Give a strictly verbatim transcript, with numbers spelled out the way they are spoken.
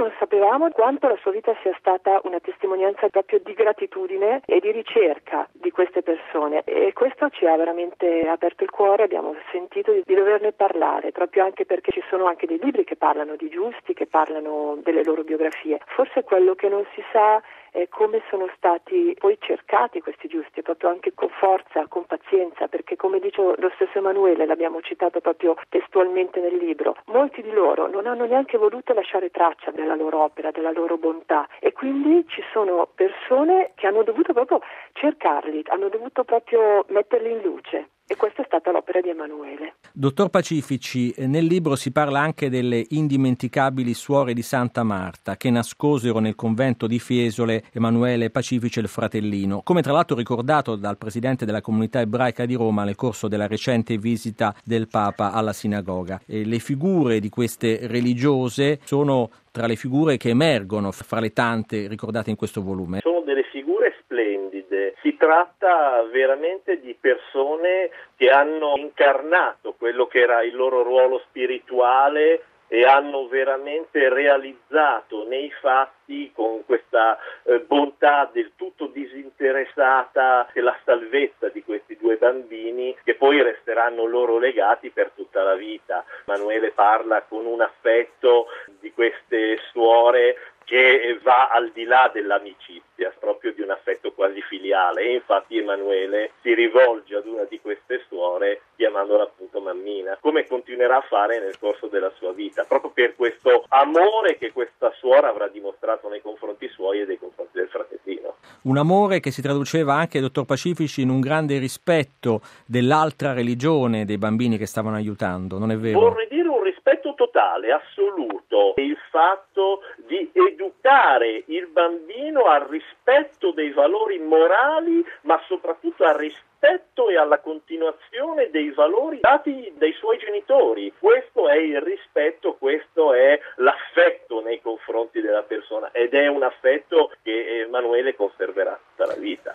non sapevamo quanto la sua vita sia stata una testimonianza proprio di gratitudine e di ricerca di queste persone, e questo ci ha veramente aperto il cuore. Abbiamo sentito di, di doverne parlare, proprio anche perché ci sono anche dei libri che parlano di giusti, che parlano delle loro biografie. Forse quello che non si sa è come sono stati poi cercati questi giusti, proprio anche con forza, con pazienza, perché come dice lo stesso Emanuele, l'abbiamo citato proprio testualmente nel libro, molti di loro non hanno neanche voluto lasciare traccia della loro opera, della loro bontà, e quindi ci sono persone che hanno dovuto proprio cercarli, hanno dovuto proprio metterli in luce. E questa è stata l'opera di Emanuele. Dottor Pacifici, nel libro si parla anche delle indimenticabili suore di Santa Marta che nascosero nel convento di Fiesole Emanuele Pacifici e il fratellino, come tra l'altro ricordato dal presidente della comunità ebraica di Roma nel corso della recente visita del Papa alla sinagoga. E le figure di queste religiose sono tra le figure che emergono fra le tante ricordate in questo volume. Sono delle figure splendide, si tratta veramente di persone che hanno incarnato quello che era il loro ruolo spirituale e hanno veramente realizzato nei fatti, con questa eh, bontà del tutto disinteressata, la salvezza di questi due bambini che poi resteranno loro legati per tutta la vita. Emanuele parla con un affetto di queste suore che va al di là dell'amicizia, proprio di un affetto quasi filiale, e infatti Emanuele si rivolge ad una di queste suore chiamandola appunto mammina, come continuerà a fare nel corso della sua vita, proprio per questo amore che questa suora avrà dimostrato nei confronti suoi e nei confronti del fratellino. Un amore che si traduceva anche, dottor Pacifici, in un grande rispetto dell'altra religione dei bambini che stavano aiutando, non è vero? Vorrei dire un rispetto totale, assoluto, il fatto di educare il bambino al rispetto dei valori morali, ma soprattutto al rispetto e alla continuazione dei valori dati dai suoi genitori. Questo è il rispetto, questo è l'affetto nei confronti della persona, ed è un affetto che Emanuele conserverà tutta la vita.